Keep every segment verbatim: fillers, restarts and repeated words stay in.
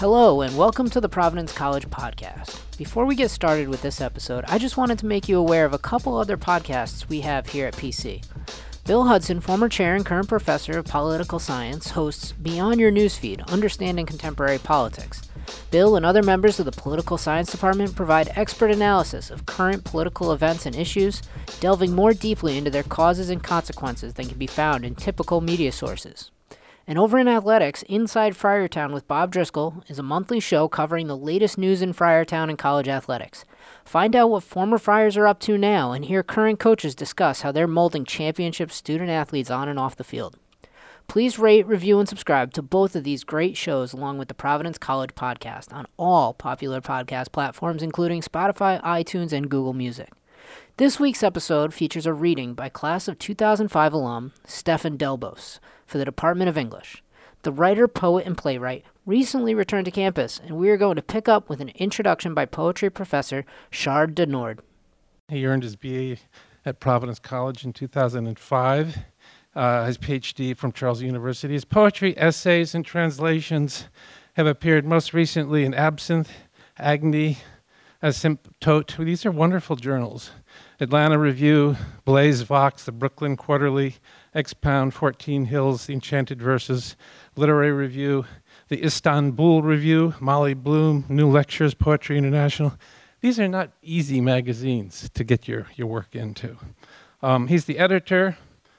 Hello, and welcome to the Providence College Podcast. Before we get started with this episode, I just wanted to make you aware of a couple other podcasts we have here at P C. Bill Hudson, former chair and current professor of political science, hosts Beyond Your Newsfeed, Understanding Contemporary Politics. Bill and other members of the Political Science Department provide expert analysis of current political events and issues, delving more deeply into their causes and consequences than can be found in typical media sources. And over in athletics, Inside Friartown with Bob Driscoll is a monthly show covering the latest news in Friartown and college athletics. Find out what former Friars are up to now and hear current coaches discuss how they're molding championship student athletes on and off the field. Please rate, review, and subscribe to both of these great shows along with the Providence College Podcast on all popular podcast platforms, including Spotify, iTunes, and Google Music. This week's episode features a reading by class of two thousand five alum Stefan Delbos for the Department of English. The writer, poet, and playwright recently returned to campus, and we are going to pick up with an introduction by poetry professor Shard Denord. He earned his B A at Providence College in two thousand five, uh, his P H D from Charles University. His poetry, essays, and translations have appeared most recently in Absinthe, Agni, Asymptote. These are wonderful journals. Atlanta Review, Blaze Vox, the Brooklyn Quarterly, Expound, fourteen Hills, The Enchanted Verses, Literary Review, the Istanbul Review, Molly Bloom, New Lectures, Poetry International. These are not easy magazines to get your, your work into. Um, he's the editor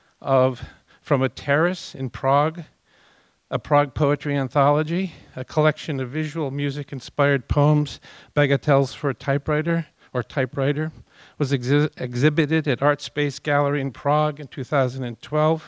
of From a Terrace in Prague, a Prague poetry anthology, a collection of visual music-inspired poems, bagatelles for a typewriter or typewriter, was exhi- exhibited at Art Space Gallery in Prague in two thousand twelve.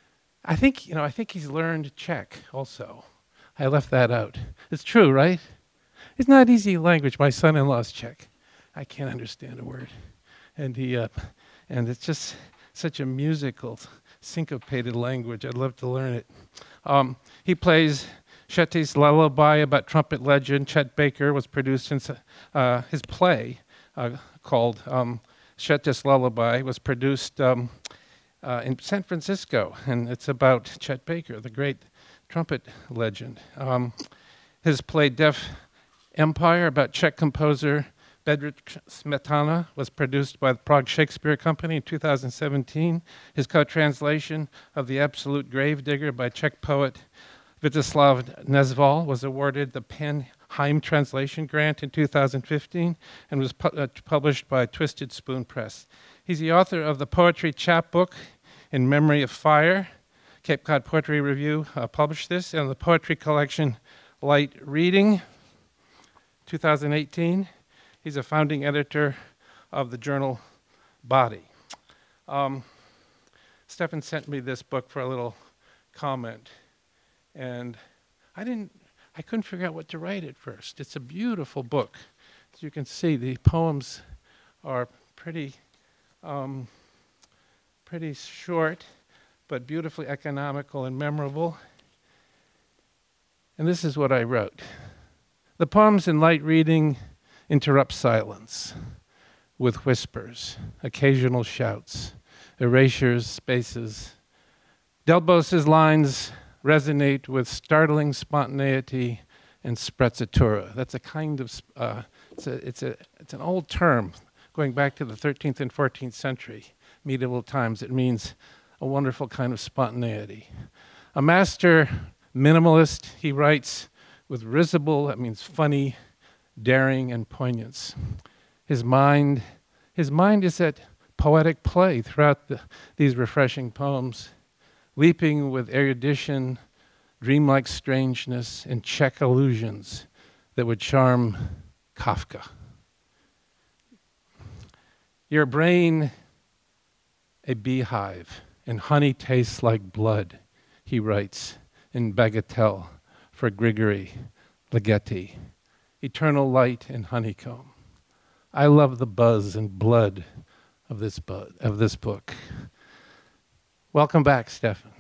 I think, you know, I think he's learned Czech also. I left that out. It's true, right? It's not easy language. My son-in-law's Czech. I can't understand a word. And he, uh, and it's just such a musical, syncopated language. I'd love to learn it. Um, he plays Chet's Lullaby about trumpet legend Chet Baker. Was produced in uh, his play uh, called um, Chet's Lullaby was produced um, uh, in San Francisco, and it's about Chet Baker, the great trumpet legend. Um, his play Deaf Empire about Czech composer Bedřich Smetana was produced by the Prague Shakespeare Company in two thousand seventeen. His co-translation of The Absolute Gravedigger by Czech poet Vítězslav Nezval was awarded the Pen Heim Translation Grant in two thousand fifteen and was pu- uh, published by Twisted Spoon Press. He's the author of the poetry chapbook In Memory of Fire. Cape Cod Poetry Review uh, published this, and the poetry collection Light Reading, two thousand eighteen. He's a founding editor of the journal Body. Um, Stefan sent me this book for a little comment, and I didn't, I couldn't figure out what to write at first. It's a beautiful book. As you can see, the poems are pretty, um, pretty short, but beautifully economical and memorable. And this is what I wrote. The poems in Light Reading interrupt silence with whispers, occasional shouts, erasures, spaces. Delbos's lines resonate with startling spontaneity and sprezzatura. That's a kind of, uh, it's, a, it's, a, it's an old term going back to the thirteenth and fourteenth century, medieval times. It means a wonderful kind of spontaneity. A master minimalist, he writes with risible, that means funny, daring, and poignance. His mind, his mind is at poetic play throughout the, these refreshing poems, leaping with erudition, dreamlike strangeness, and Czech allusions that would charm Kafka. Your brain, a beehive, and honey tastes like blood, he writes in Bagatelle for Grigory Ligeti. Eternal light and honeycomb. I love the buzz and blood of this bu- of this book. Welcome back, Stefan.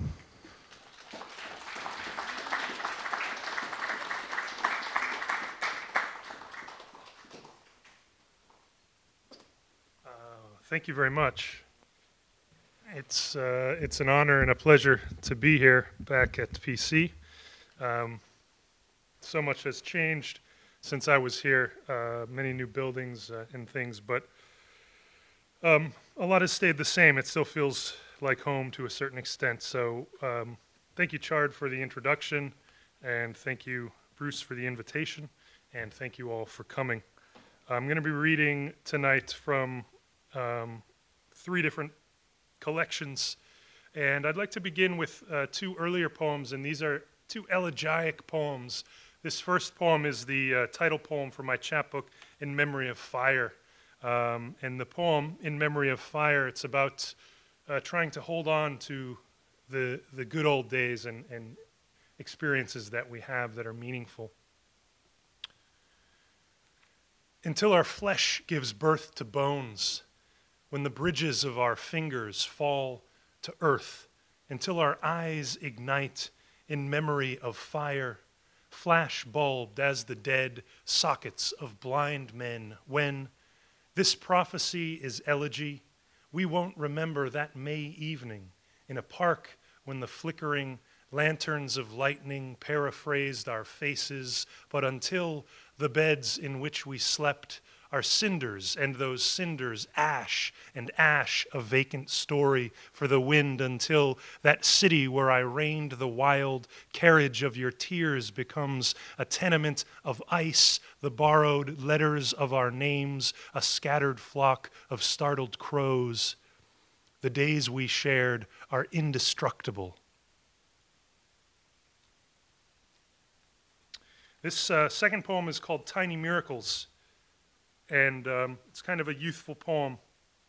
Uh, thank you very much. It's uh, it's an honor and a pleasure to be here back at P C. Um, so much has changed since I was here, uh, many new buildings uh, and things, but um, a lot has stayed the same. It still feels like home to a certain extent. So um, thank you, Chard, for the introduction, and thank you, Bruce, for the invitation, and thank you all for coming. I'm going to be reading tonight from um, three different collections, and I'd like to begin with uh, two earlier poems, and these are two elegiac poems. This first poem is the uh, title poem for my chapbook, In Memory of Fire. Um, and the poem, In Memory of Fire, it's about uh, trying to hold on to the the good old days and, and experiences that we have that are meaningful. Until our flesh gives birth to bones, when the bridges of our fingers fall to earth, until our eyes ignite in memory of fire, flash bulbed as the dead sockets of blind men, when this prophecy is elegy, we won't remember that May evening in a park when the flickering lanterns of lightning paraphrased our faces, but until the beds in which we slept are cinders, and those cinders ash, and ash a vacant story for the wind, until that city where I reigned the wild carriage of your tears becomes a tenement of ice, the borrowed letters of our names, a scattered flock of startled crows. The days we shared are indestructible. This uh, second poem is called Tiny Miracles, and um, it's kind of a youthful poem.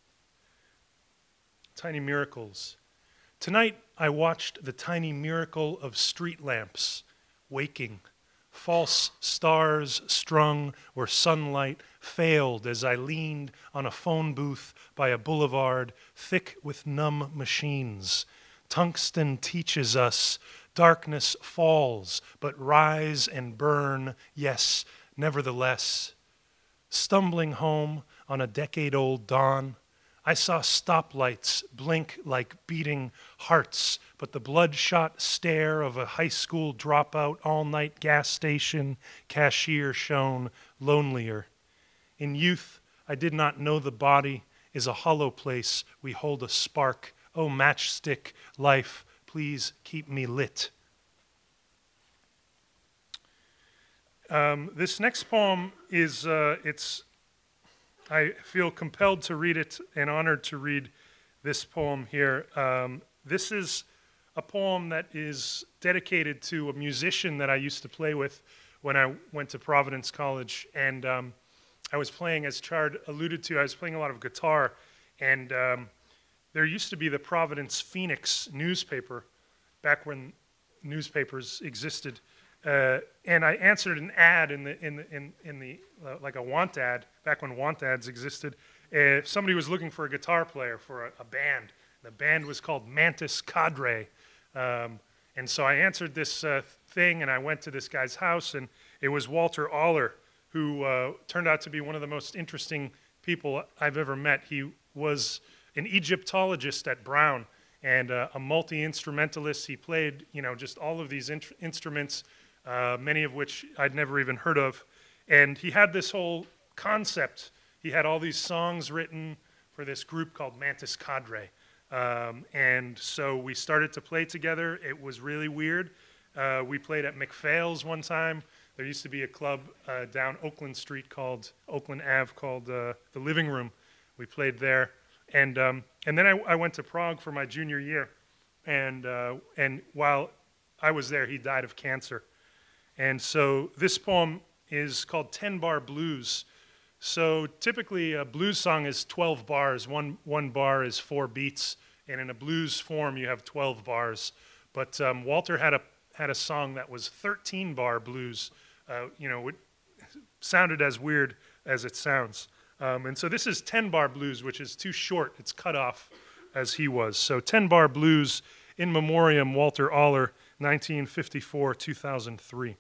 Tiny Miracles. Tonight I watched the tiny miracle of street lamps waking, false stars strung where sunlight failed as I leaned on a phone booth by a boulevard thick with numb machines. Tungsten teaches us darkness falls, but rise and burn, yes, nevertheless. Stumbling home on a decade-old dawn, I saw stoplights blink like beating hearts, but the bloodshot stare of a high school dropout all-night gas station cashier shone lonelier. In youth, I did not know the body is a hollow place we hold a spark. Oh, matchstick life, please keep me lit. Um, this next poem is, uh, it's, I feel compelled to read it and honored to read this poem here. Um, this is a poem that is dedicated to a musician that I used to play with when I went to Providence College. And um, I was playing, as Chard alluded to, I was playing a lot of guitar. And um, there used to be the Providence Phoenix newspaper back when newspapers existed. Uh, and I answered an ad in the in the in in the uh, like a want ad back when want ads existed. Uh, somebody was looking for a guitar player for a, a band. The band was called Mantis Cadre, um, and so I answered this uh, thing, and I went to this guy's house, and it was Walter Aller, who uh, turned out to be one of the most interesting people I've ever met. He was an Egyptologist at Brown and uh, a multi-instrumentalist. He played, you know, just all of these in- instruments. Uh, many of which I'd never even heard of. And he had this whole concept. He had all these songs written for this group called Mantis Cadre. Um, and so we started to play together. It was really weird. Uh, we played at McPhail's one time. There used to be a club uh, down Oakland Street called, Oakland Avenue, called uh, The Living Room. We played there. And um, and then I, I went to Prague for my junior year. And uh, and while I was there, he died of cancer. And so this poem is called ten bar Blues. So typically a blues song is twelve bars. One one bar is four beats, and in a blues form you have twelve bars. But um, Walter had a had a song that was thirteen bar blues. Uh, you know, it sounded as weird as it sounds. Um, and so this is ten bar blues, which is too short. It's cut off as he was. So ten bar Blues, in memoriam Walter Aller, nineteen fifty-four to two thousand three.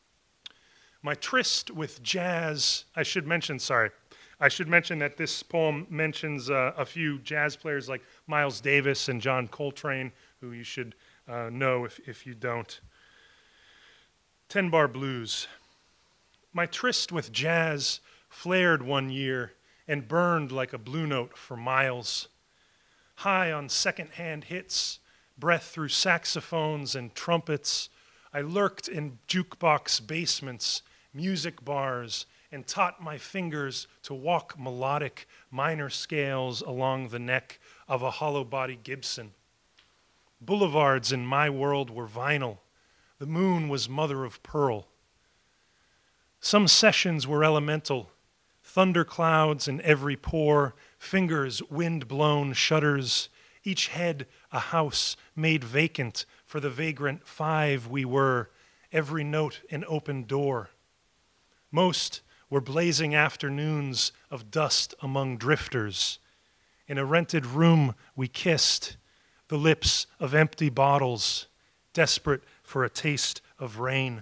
My tryst with jazz, I should mention, sorry, I should mention that this poem mentions uh, a few jazz players like Miles Davis and John Coltrane, who you should uh, know if, if you don't. Ten Bar Blues. My tryst with jazz flared one year and burned like a blue note for miles. High on second-hand hits, breath through saxophones and trumpets, I lurked in jukebox basements, music bars, and taught my fingers to walk melodic minor scales along the neck of a hollow-body Gibson. Boulevards in my world were vinyl. The moon was mother of pearl. Some sessions were elemental, thunderclouds in every pore, fingers wind-blown shutters, each head a house made vacant for the vagrant five we were, every note an open door. Most were blazing afternoons of dust among drifters. In a rented room we kissed, the lips of empty bottles, desperate for a taste of rain.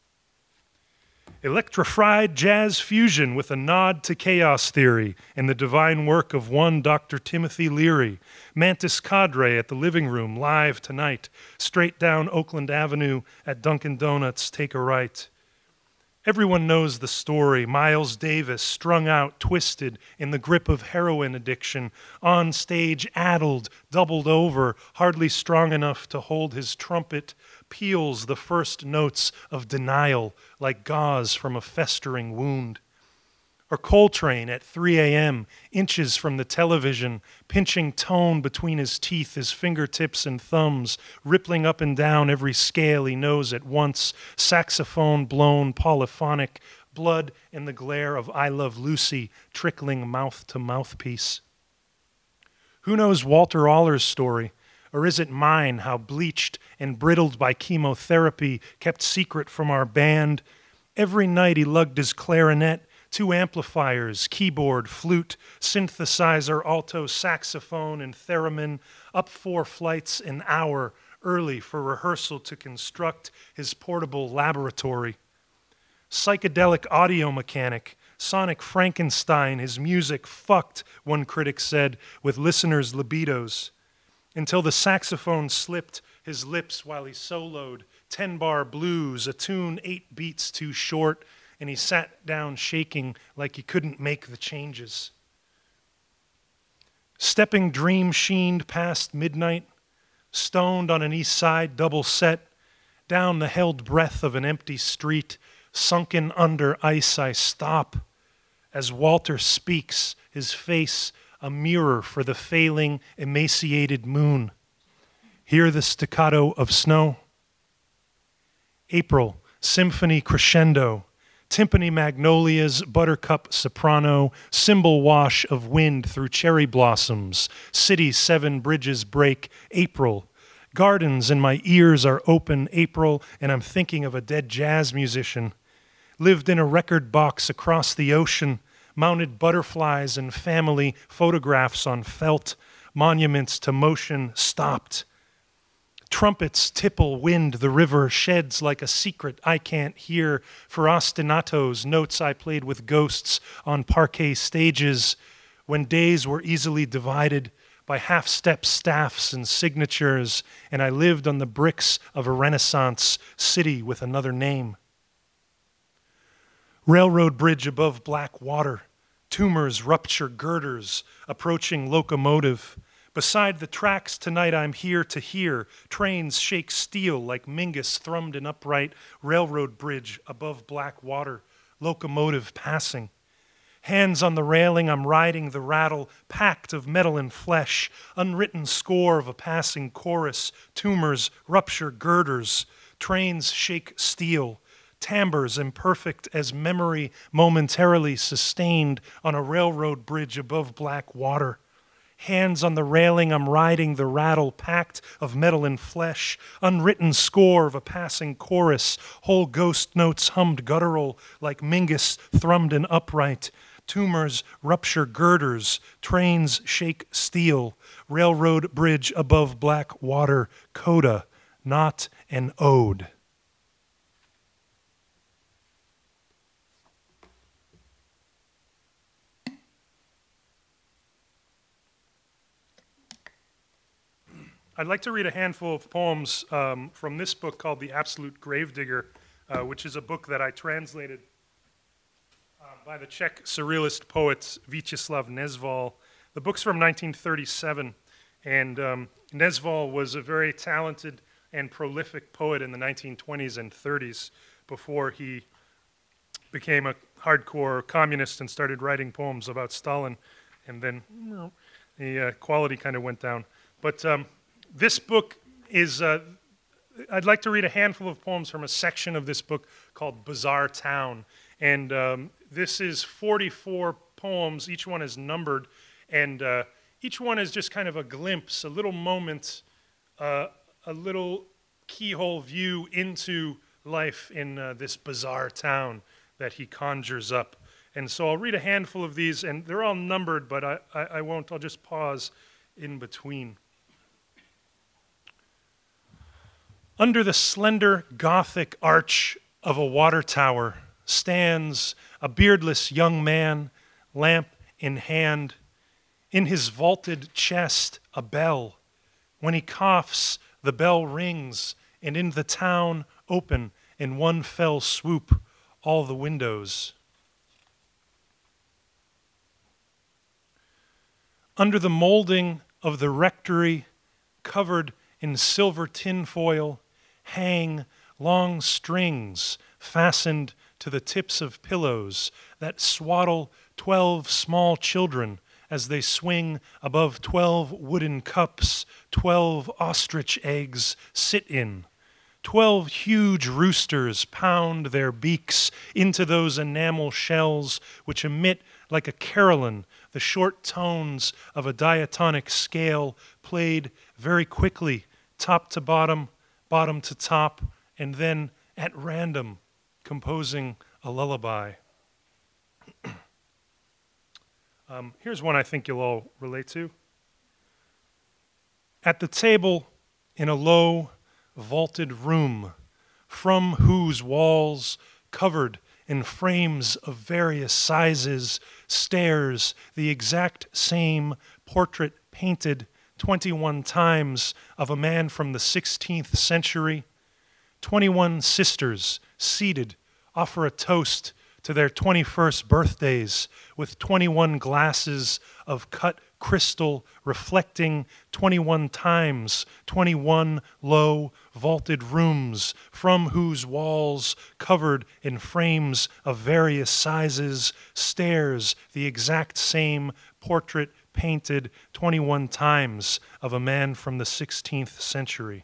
Electrified jazz fusion with a nod to chaos theory and the divine work of one Doctor Timothy Leary. Mantis Cadre at the Living Room live tonight. Straight down Oakland Avenue at Dunkin' Donuts, take a right. Everyone knows the story. Miles Davis, strung out, twisted in the grip of heroin addiction, on stage addled, doubled over, hardly strong enough to hold his trumpet, peals the first notes of denial like gauze from a festering wound. Or Coltrane at three a.m., inches from the television, pinching tone between his teeth, his fingertips and thumbs, rippling up and down every scale he knows at once, saxophone blown, polyphonic, blood in the glare of I Love Lucy, trickling mouth to mouthpiece. Who knows Walter Aller's story? Or is it mine, how bleached and brittled by chemotherapy, kept secret from our band? Every night he lugged his clarinet, two amplifiers, keyboard, flute, synthesizer, alto saxophone, and theremin, up four flights an hour early for rehearsal to construct his portable laboratory. Psychedelic audio mechanic, sonic Frankenstein, his music fucked, one critic said, with listeners' libidos. Until the saxophone slipped his lips while he soloed Ten Bar Blues, a tune eight beats too short, and he sat down shaking like he couldn't make the changes. Stepping dream-sheened past midnight, stoned on an east side double set, down the held breath of an empty street, sunken under ice I stop, as Walter speaks, his face a mirror for the failing, emaciated moon. Hear the staccato of snow? April, symphony crescendo, timpani magnolias, buttercup soprano, cymbal wash of wind through cherry blossoms, city seven bridges break, April. Gardens in my ears are open, April, and I'm thinking of a dead jazz musician. Lived in a record box across the ocean, mounted butterflies and family photographs on felt, monuments to motion stopped. Trumpets tipple wind the river, sheds like a secret I can't hear, for ostinatos, notes I played with ghosts on parquet stages, when days were easily divided by half-step staffs and signatures, and I lived on the bricks of a Renaissance city with another name. Railroad bridge above black water, tumors rupture girders, approaching locomotive. Beside the tracks tonight I'm here to hear, trains shake steel like Mingus thrummed an upright railroad bridge above black water, locomotive passing. Hands on the railing, I'm riding the rattle, packed of metal and flesh, unwritten score of a passing chorus, tumors rupture girders, trains shake steel, timbres imperfect as memory momentarily sustained on a railroad bridge above black water. Hands on the railing, I'm riding the rattle, packed of metal and flesh, unwritten score of a passing chorus, whole ghost notes hummed guttural like Mingus thrummed an upright. Tumors rupture girders, trains shake steel, railroad bridge above black water, coda, not an ode. I'd like to read a handful of poems um, from this book called The Absolute Gravedigger, uh, which is a book that I translated uh, by the Czech surrealist poet Vítězslav Nezval. The book's from nineteen thirty-seven, and um, Nezval was a very talented and prolific poet in the nineteen twenties and thirties before he became a hardcore communist and started writing poems about Stalin, and then you know, the uh, quality kind of went down. But um, this book is, uh, I'd like to read a handful of poems from a section of this book called Bizarre Town. And um, this is forty-four poems, each one is numbered, and uh, each one is just kind of a glimpse, a little moment, uh, a little keyhole view into life in uh, this bizarre town that he conjures up. And so I'll read a handful of these, and they're all numbered, but I, I, I won't, I'll just pause in between. Under the slender Gothic arch of a water tower stands a beardless young man, lamp in hand. In his vaulted chest, a bell. When he coughs, the bell rings, and in the town open in one fell swoop all the windows. Under the molding of the rectory, covered in silver tinfoil, hang long strings fastened to the tips of pillows that swaddle twelve small children as they swing above twelve wooden cups twelve ostrich eggs sit in. Twelve huge roosters pound their beaks into those enamel shells which emit like a carillon the short tones of a diatonic scale played very quickly, top to bottom, bottom to top, and then at random, composing a lullaby. um, here's one I think you'll all relate to. At the table in a low, vaulted room, from whose walls, covered in frames of various sizes, stares the exact same portrait painted twenty-one times of a man from the sixteenth century. Twenty-one sisters seated offer a toast to their twenty-first birthdays with twenty-one glasses of cut crystal reflecting twenty-one times twenty-one low vaulted rooms from whose walls, covered in frames of various sizes, stares the exact same portrait painted twenty-one times of a man from the sixteenth century.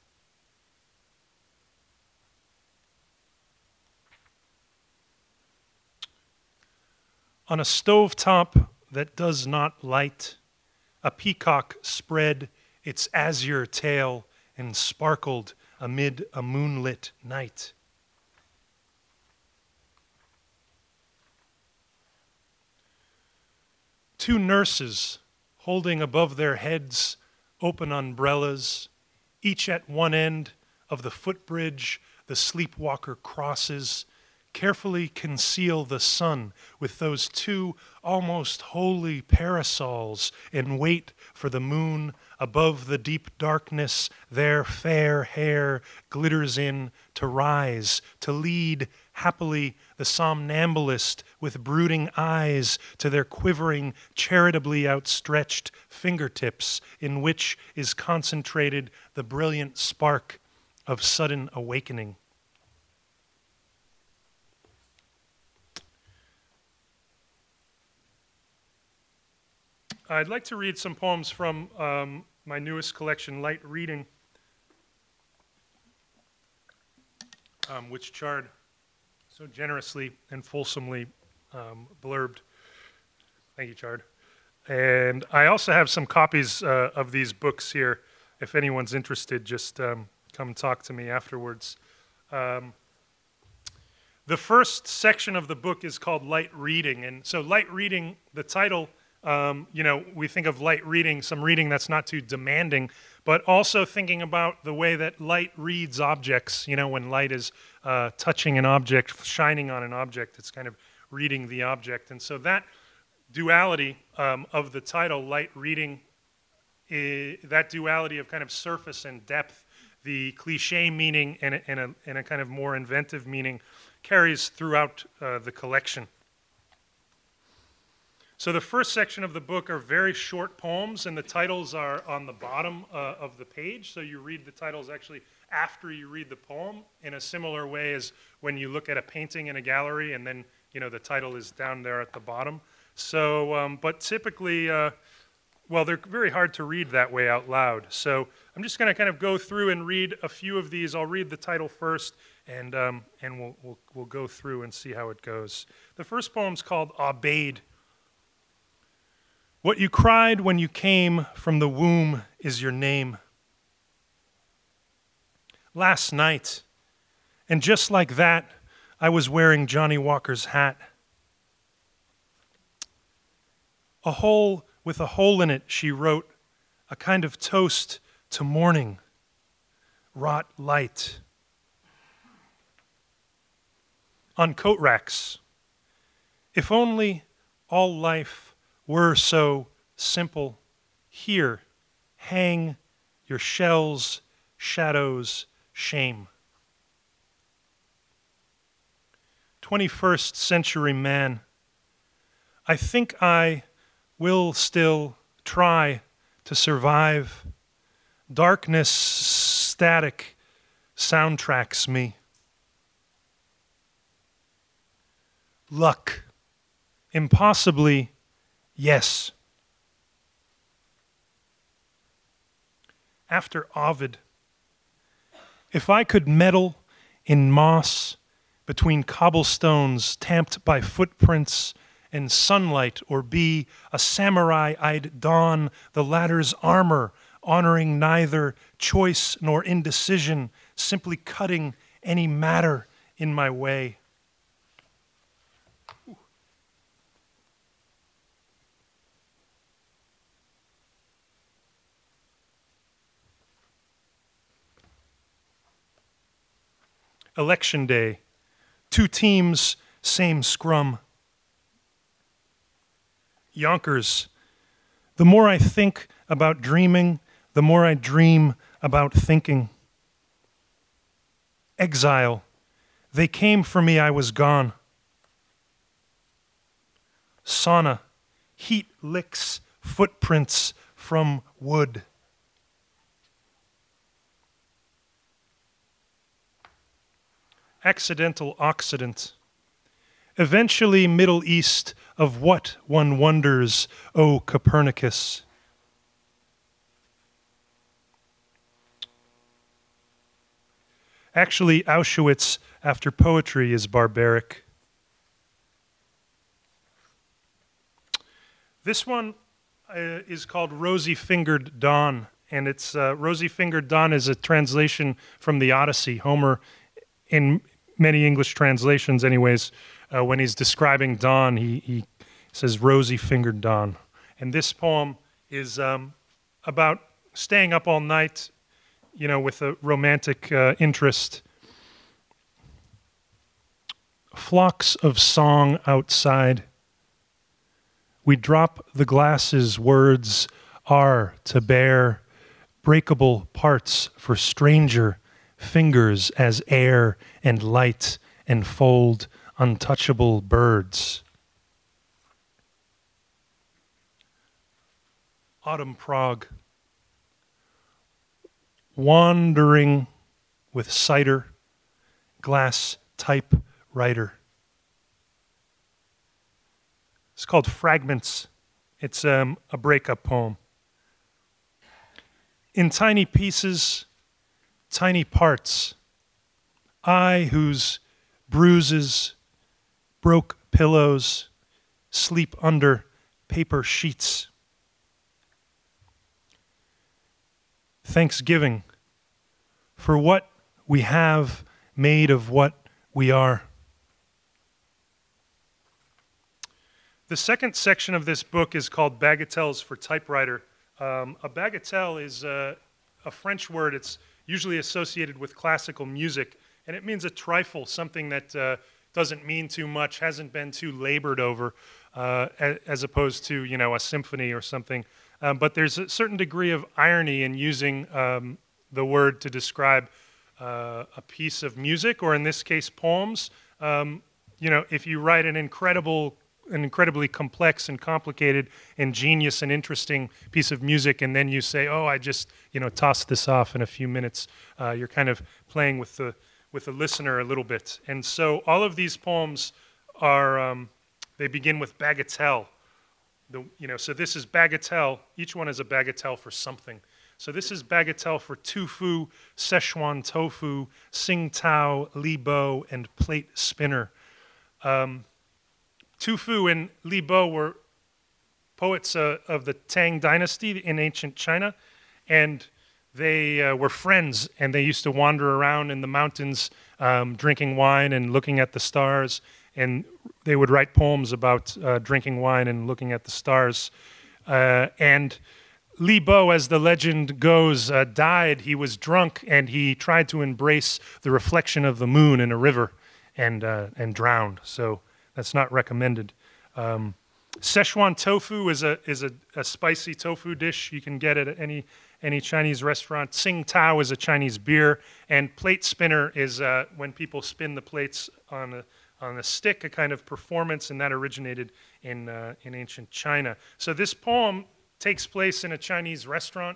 On a stovetop that does not light, a peacock spread its azure tail and sparkled amid a moonlit night. Two nurses holding above their heads open umbrellas, each at one end of the footbridge the sleepwalker crosses, carefully conceal the sun with those two almost holy parasols and wait for the moon above the deep darkness their fair hair glitters in to rise, to lead happily the somnambulist with brooding eyes to their quivering, charitably outstretched fingertips in which is concentrated the brilliant spark of sudden awakening. I'd like to read some poems from um, my newest collection, Light Reading, um, which Chard so generously and fulsomely um, blurbed. Thank you, Chard. And I also have some copies uh, of these books here. If anyone's interested, just um, come talk to me afterwards. Um, the first section of the book is called Light Reading. And so Light Reading, the title, Um, you know, we think of light reading, some reading that's not too demanding, but also thinking about the way that light reads objects. You know, when light is uh, touching an object, shining on an object, it's kind of reading the object. And so that duality um, of the title, Light Reading, is, that duality of kind of surface and depth the cliche meaning and a, and a, and a kind of more inventive meaning carries throughout uh, the collection. So the first section of the book are very short poems, and the titles are on the bottom uh, of the page. So you read the titles actually after you read the poem, in a similar way as when you look at a painting in a gallery, and then you know the title is down there at the bottom. So, um, but typically, uh, well, they're very hard to read that way out loud. So I'm just going to kind of go through and read a few of these. I'll read the title first, and um, and we'll, we'll we'll go through and see how it goes. The first poem's called Abaid. What you cried when you came from the womb is your name. Last night, and just like that, I was wearing Johnny Walker's hat. A hole with a hole in it, she wrote, a kind of toast to morning, wrought light. On coat racks, if only all life were so simple, here hang your shells, shadows, shame. twenty-first century man, I think I will still try to survive. Darkness static soundtracks me. Luck, impossibly, yes. After Ovid, if I could meddle in moss between cobblestones tamped by footprints and sunlight, or be a samurai, I'd don the latter's armor, honoring neither choice nor indecision, simply cutting any matter in my way. Election day, two teams, same scrum. Yonkers, the more I think about dreaming, the more I dream about thinking. Exile, they came for me, I was gone. Sauna, heat licks footprints from wood. Accidental Occident. Eventually Middle East of what one wonders, O Copernicus. Actually, Auschwitz after poetry is barbaric. This one uh, is called Rosy-Fingered Dawn, and it's uh, Rosy-Fingered Dawn is a translation from the Odyssey. Homer, in many English translations anyways, uh, when he's describing dawn, he, he says rosy-fingered dawn. And this poem is um, about staying up all night, you know, with a romantic uh, interest. Flocks of song outside. We drop the glasses, words are to bear, breakable parts for stranger fingers as air and light enfold untouchable birds. Autumn Prague. Wandering with cider, glass typewriter. It's called Fragments. It's um, a breakup poem. In tiny pieces, tiny parts, I whose bruises, broke pillows, sleep under paper sheets. Thanksgiving for what we have made of what we are. The second section of this book is called Bagatelles for Typewriter. Um, a bagatelle is uh, a French word. It's usually associated with classical music, and it means a trifle, something that uh, doesn't mean too much, hasn't been too labored over, uh, as opposed to, you know, a symphony or something. Um, but there's a certain degree of irony in using um, the word to describe uh, a piece of music, or in this case, poems. Um, you know, if you write an incredible, an incredibly complex and complicated, ingenious and interesting piece of music, and then you say, "Oh, I just, you know, tossed this off in a few minutes," uh, you're kind of playing with the with the listener a little bit. And so, all of these poems are um, they begin with bagatelle. The, you know, so this is bagatelle. Each one is a bagatelle for something. So this is bagatelle for tufu, Szechuan tofu, Tsingtao, Li Bo, and plate spinner. Um, Tufu and Li Bo were poets uh, of the Tang dynasty in ancient China, and they uh, were friends, and they used to wander around in the mountains um, drinking wine and looking at the stars, and they would write poems about uh, drinking wine and looking at the stars. Uh, and Li Bo, as the legend goes, uh, died. He was drunk, and he tried to embrace the reflection of the moon in a river and uh, and drowned. So that's not recommended. Um, Szechuan tofu is a is a, a spicy tofu dish you can get at any any Chinese restaurant. Tsingtao is a Chinese beer, and plate spinner is uh, when people spin the plates on a on a stick, a kind of performance, and that originated in uh, in ancient China. So this poem takes place in a Chinese restaurant,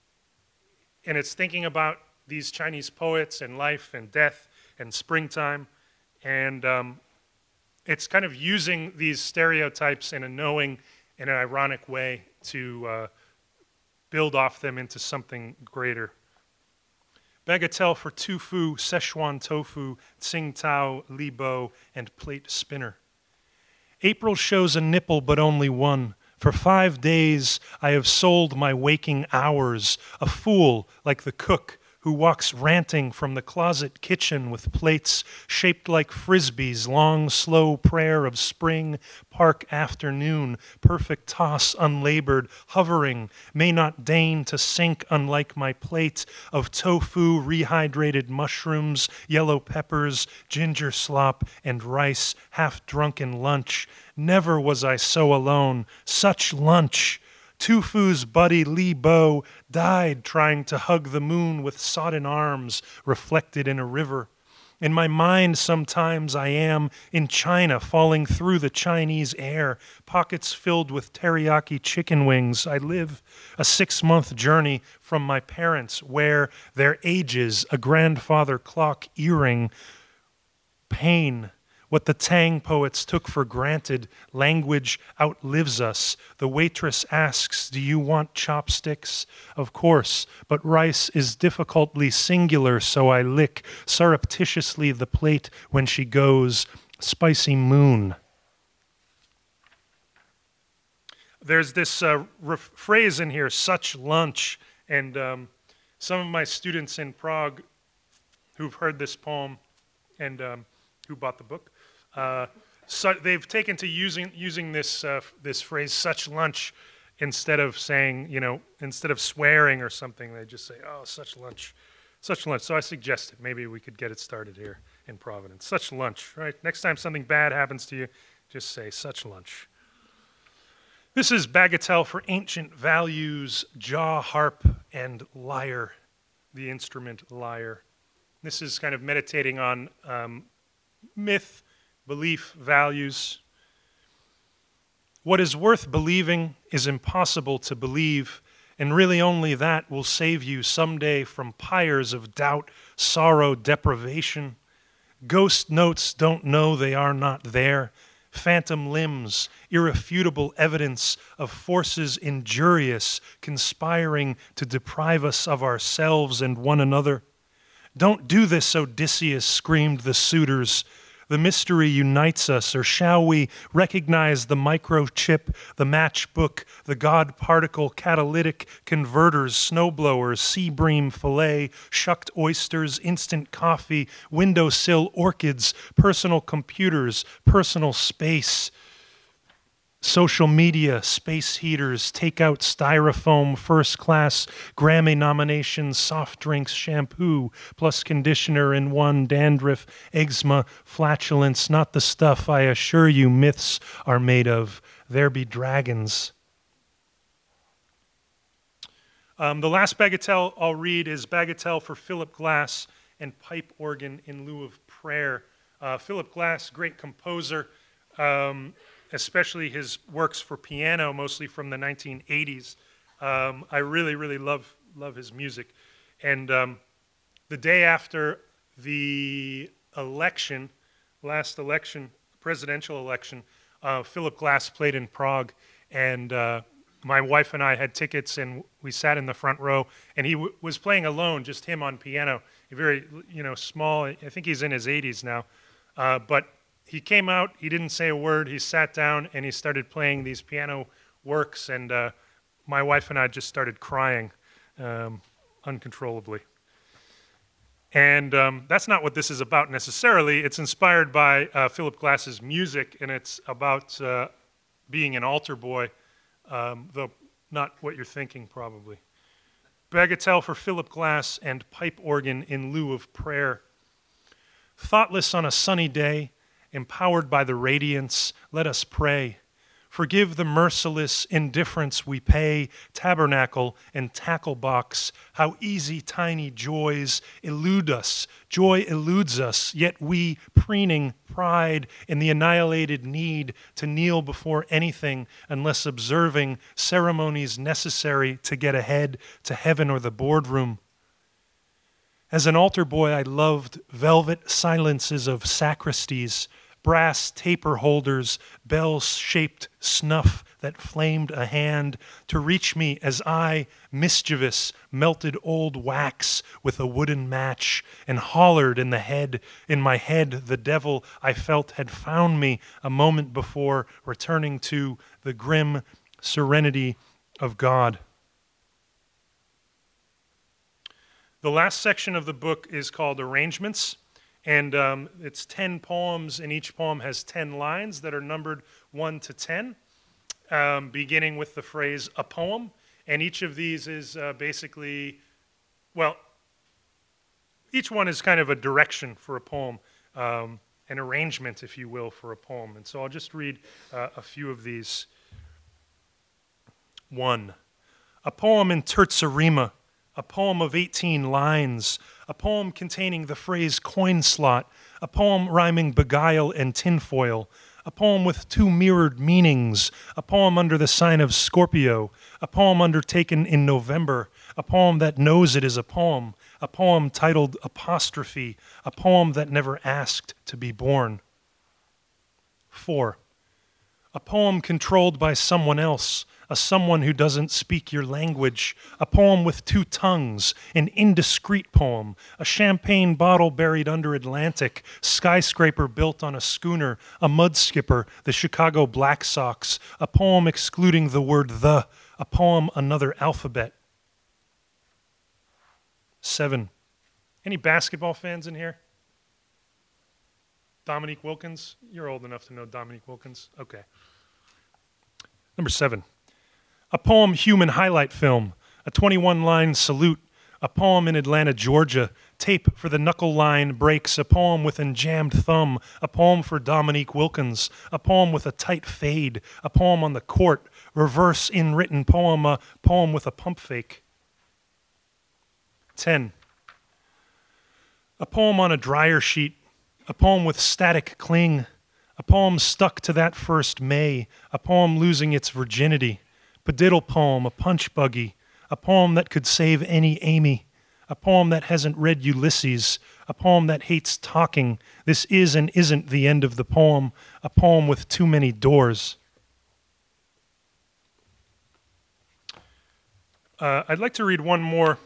and it's thinking about these Chinese poets and life and death and springtime, and um, it's kind of using these stereotypes in a knowing and an ironic way to uh, build off them into something greater. Bagatelle for tufu, Szechuan tofu, Tsingtao, Li Bo, and plate spinner. April shows a nipple, but only one. For five days I have sold my waking hours, a fool like the cook who walks ranting from the closet kitchen with plates shaped like frisbees, long, slow prayer of spring, park afternoon, perfect toss unlabored, hovering, may not deign to sink unlike my plate of tofu, rehydrated mushrooms, yellow peppers, ginger slop, and rice, half-drunken lunch. Never was I so alone. Such lunch. Tufu's buddy Li Bo died trying to hug the moon with sodden arms reflected in a river. In my mind, sometimes I am in China, falling through the Chinese air, pockets filled with teriyaki chicken wings. I live a six-month journey from my parents, where their ages, a grandfather clock earring, pain, what the Tang poets took for granted. Language outlives us. The waitress asks, "Do you want chopsticks?" Of course, but rice is difficultly singular, so I lick surreptitiously the plate when she goes, "Spicy moon." There's this uh, re- phrase in here, "such lunch," and um, some of my students in Prague who've heard this poem and um, who bought the book, Uh, so they've taken to using using this uh, this phrase "such lunch" instead of saying, you know, instead of swearing or something. They just say, "Oh, such lunch, such lunch." So I suggested maybe we could get it started here in Providence. Such lunch, right? Next time something bad happens to you, just say "such lunch." This is bagatelle for ancient values, jaw harp, and lyre, the instrument lyre. This is kind of meditating on um, myth, belief, values. What is worth believing is impossible to believe, and really only that will save you someday from pyres of doubt, sorrow, deprivation. Ghost notes don't know they are not there. Phantom limbs, irrefutable evidence of forces injurious, conspiring to deprive us of ourselves and one another. "Don't do this, Odysseus," screamed the suitors. The mystery unites us, or shall we recognize the microchip, the matchbook, the God particle catalytic converters, snowblowers, sea bream fillet, shucked oysters, instant coffee, windowsill orchids, personal computers, personal space, social media, space heaters, takeout styrofoam, first class, Grammy nominations, soft drinks, shampoo, plus conditioner in one, dandruff, eczema, flatulence, not the stuff I assure you myths are made of. There be dragons. Um, the last bagatelle I'll read is Bagatelle for Philip Glass and Pipe Organ in Lieu of Prayer. Uh, Philip Glass, great composer, um, especially his works for piano, mostly from the nineteen eighties. Um, I really, really love love his music. And um, the day after the election, last election, presidential election, uh, Philip Glass played in Prague, and uh, my wife and I had tickets, and we sat in the front row, and he w- was playing alone, just him on piano, a very, you know, small, I think he's in his eighties now, uh, but he came out, he didn't say a word, he sat down, and he started playing these piano works, and uh, my wife and I just started crying um, uncontrollably. And um, that's not what this is about necessarily. It's inspired by uh, Philip Glass's music, and it's about uh, being an altar boy, um, though not what you're thinking probably. Bagatelle for Philip Glass and Pipe Organ in Lieu of Prayer. Thoughtless on a sunny day, empowered by the radiance, let us pray. Forgive the merciless indifference we pay, tabernacle and tackle box. How easy tiny joys elude us. Joy eludes us, yet we, preening pride in the annihilated need to kneel before anything unless observing ceremonies necessary to get ahead to heaven or the boardroom. As an altar boy, I loved velvet silences of sacristies, brass taper holders, bell-shaped snuff that flamed a hand to reach me as I, mischievous, melted old wax with a wooden match and hollered in the head, in my head, the devil I felt had found me a moment before, returning to the grim serenity of God. The last section of the book is called Arrangements. And um, it's ten poems, and each poem has ten lines that are numbered one to ten, um, beginning with the phrase, a poem. And each of these is uh, basically, well, each one is kind of a direction for a poem, um, an arrangement, if you will, for a poem. And so I'll just read uh, a few of these. One, a poem in terza rima, a poem of eighteen lines, a poem containing the phrase coin slot, a poem rhyming beguile and tinfoil, a poem with two mirrored meanings, a poem under the sign of Scorpio, a poem undertaken in November, a poem that knows it is a poem, a poem titled Apostrophe, a poem that never asked to be born. Four, a poem controlled by someone else, a someone who doesn't speak your language, a poem with two tongues, an indiscreet poem, a champagne bottle buried under Atlantic, skyscraper built on a schooner, a mud skipper, the Chicago Black Sox, a poem excluding the word the, a poem another alphabet. Seven. Any basketball fans in here? Dominique Wilkins? You're old enough to know Dominique Wilkins. Okay. Number seven. A poem human highlight film, a twenty-one line salute, a poem in Atlanta, Georgia, tape for the knuckle line breaks, a poem with enjammed thumb, a poem for Dominique Wilkins, a poem with a tight fade, a poem on the court, reverse in-written poem, a poem with a pump fake. Ten. A poem on a dryer sheet, a poem with static cling, a poem stuck to that first May, a poem losing its virginity. Padiddle poem, a punch buggy, a poem that could save any Amy, a poem that hasn't read Ulysses, a poem that hates talking. This is and isn't the end of the poem, a poem with too many doors. Uh, I'd like to read one more.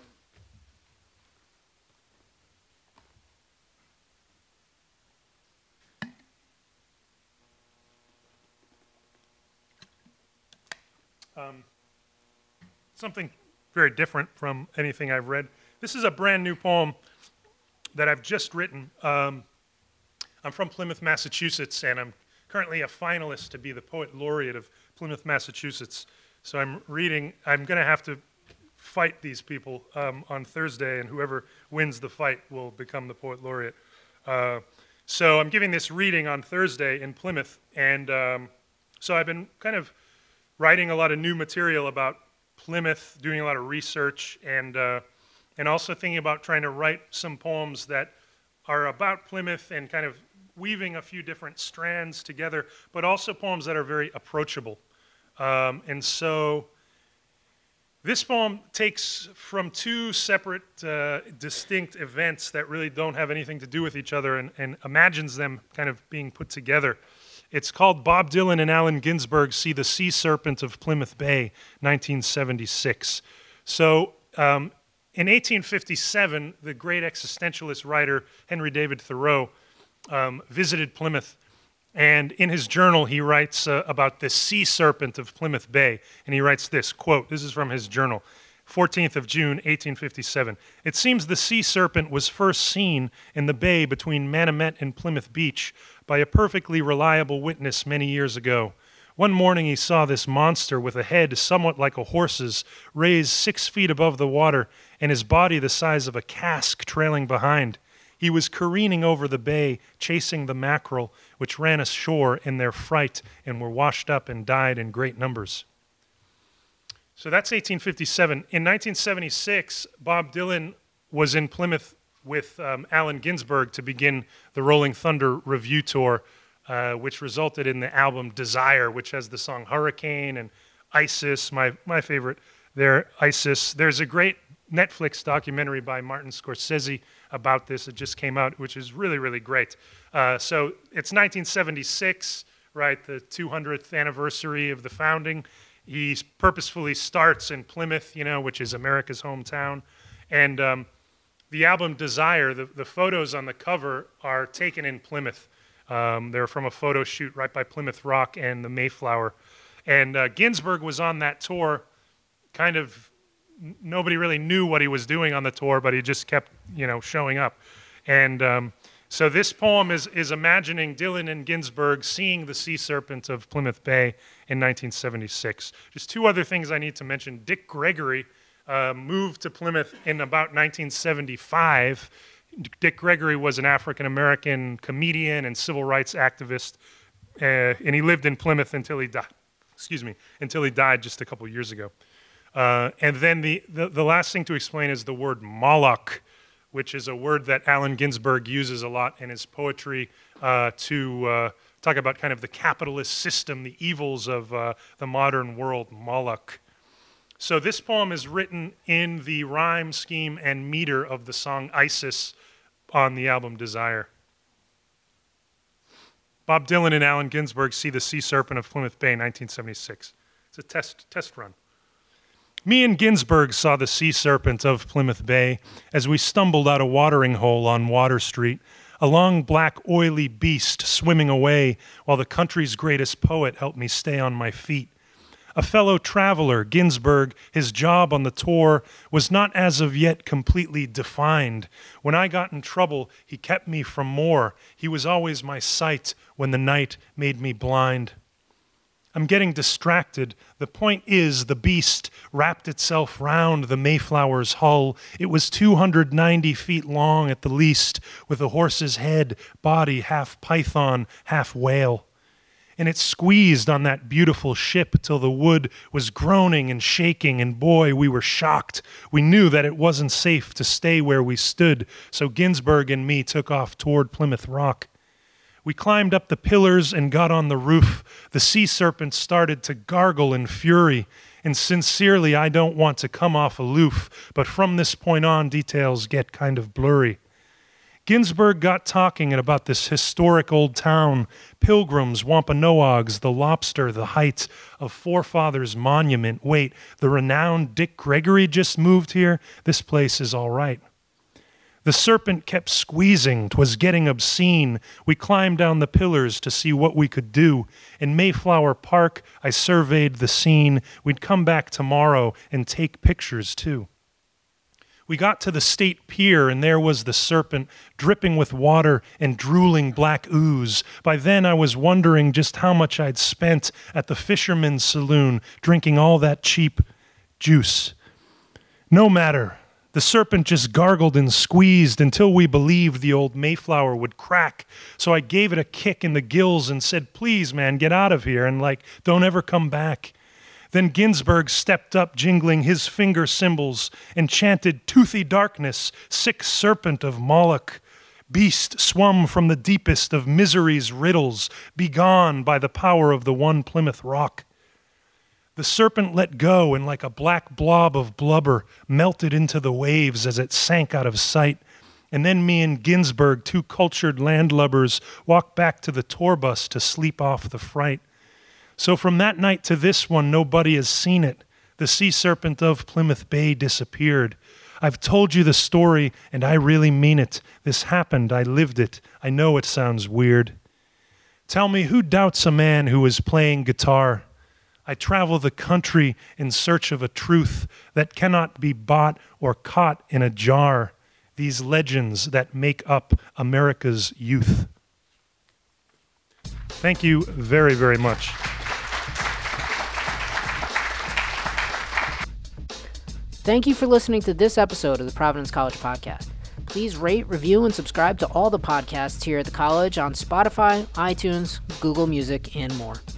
Um, something very different from anything I've read. This is a brand new poem that I've just written. Um, I'm from Plymouth, Massachusetts, and I'm currently a finalist to be the Poet Laureate of Plymouth, Massachusetts. So I'm reading, I'm going to have to fight these people um, on Thursday, and whoever wins the fight will become the Poet Laureate. Uh, so I'm giving this reading on Thursday in Plymouth, and um, so I've been kind of writing a lot of new material about Plymouth, doing a lot of research, and uh, and also thinking about trying to write some poems that are about Plymouth and kind of weaving a few different strands together, but also poems that are very approachable. Um, and so this poem takes from two separate, uh, distinct events that really don't have anything to do with each other and, and imagines them kind of being put together. It's called Bob Dylan and Allen Ginsberg See the Sea Serpent of Plymouth Bay, nineteen seventy-six. So um, in eighteen fifty-seven, the great existentialist writer Henry David Thoreau um, visited Plymouth, and in his journal he writes uh, about the sea serpent of Plymouth Bay, and he writes this, quote, this is from his journal, fourteenth of June, eighteen fifty-seven. It seems the sea serpent was first seen in the bay between Manomet and Plymouth Beach by a perfectly reliable witness many years ago. One morning he saw this monster with a head somewhat like a horse's, raised six feet above the water, and his body the size of a cask trailing behind. He was careening over the bay, chasing the mackerel, which ran ashore in their fright and were washed up and died in great numbers. So that's eighteen fifty-seven. In nineteen seventy-six, Bob Dylan was in Plymouth with um, Allen Ginsberg to begin the Rolling Thunder Review Tour, uh, which resulted in the album Desire, which has the song Hurricane and Isis, my, my favorite there, Isis. There's a great Netflix documentary by Martin Scorsese about this. It just came out, which is really, really great. Uh, so it's nineteen seventy-six, right, the two hundredth anniversary of the founding. He purposefully starts in Plymouth, you know, which is America's hometown. And um, the album Desire, the, the photos on the cover are taken in Plymouth. Um, they're from a photo shoot right by Plymouth Rock and the Mayflower. And uh, Ginsberg was on that tour, kind of, n- nobody really knew what he was doing on the tour, but he just kept, you know, showing up. And um, so this poem is, is imagining Dylan and Ginsberg seeing the sea serpent of Plymouth Bay in nineteen seventy-six. Just two other things I need to mention. Dick Gregory uh, moved to Plymouth in about nineteen seventy-five. Dick Gregory was an African-American comedian and civil rights activist, uh, and he lived in Plymouth until he died. Excuse me, until he died just a couple years ago. Uh, and then the, the, the last thing to explain is the word Moloch, which is a word that Allen Ginsberg uses a lot in his poetry uh, to uh, talk about kind of the capitalist system, the evils of uh, the modern world, Moloch. So this poem is written in the rhyme scheme and meter of the song Isis on the album Desire. Bob Dylan and Allen Ginsberg See the Sea Serpent of Plymouth Bay, nineteen seventy-six. It's a test test run. Me and Ginsberg saw the sea serpent of Plymouth Bay as we stumbled out a watering hole on Water Street, a long black oily beast swimming away while the country's greatest poet helped me stay on my feet. A fellow traveler, Ginsberg, his job on the tour was not as of yet completely defined. When I got in trouble, he kept me from more. He was always my sight when the night made me blind. I'm getting distracted. The point is, the beast wrapped itself round the Mayflower's hull. It was two hundred ninety feet long at the least, with a horse's head, body half python, half whale. And it squeezed on that beautiful ship till the wood was groaning and shaking, and boy, we were shocked. We knew that it wasn't safe to stay where we stood, so Ginsberg and me took off toward Plymouth Rock. We climbed up the pillars and got on the roof. The sea serpent started to gargle in fury, and sincerely, I don't want to come off aloof, but from this point on, details get kind of blurry. Ginsberg got talking about this historic old town, pilgrims, Wampanoags, the lobster, the height of forefathers' monument. Wait, the renowned Dick Gregory just moved here? This place is all right. The serpent kept squeezing. 'Twas getting obscene. We climbed down the pillars to see what we could do. In Mayflower Park, I surveyed the scene. We'd come back tomorrow and take pictures too. We got to the state pier, and there was the serpent, dripping with water and drooling black ooze. By then, I was wondering just how much I'd spent at the fisherman's saloon, drinking all that cheap juice. No matter. The serpent just gargled and squeezed until we believed the old Mayflower would crack. So I gave it a kick in the gills and said, please, man, get out of here, and like, don't ever come back. Then Ginsberg stepped up, jingling his finger cymbals, and chanted, "Toothy darkness, sick serpent of Moloch, beast swum from the deepest of misery's riddles, begone by the power of the one Plymouth Rock." The serpent let go, and like a black blob of blubber, melted into the waves as it sank out of sight. And then me and Ginsberg, two cultured landlubbers, walked back to the tour bus to sleep off the fright. So from that night to this one, nobody has seen it. The sea serpent of Plymouth Bay disappeared. I've told you the story, and I really mean it. This happened, I lived it. I know it sounds weird. Tell me, who doubts a man who is playing guitar? I travel the country in search of a truth that cannot be bought or caught in a jar. These legends that make up America's youth. Thank you very, very much. Thank you for listening to this episode of the Providence College Podcast. Please rate, review, and subscribe to all the podcasts here at the college on Spotify, iTunes, Google Music, and more.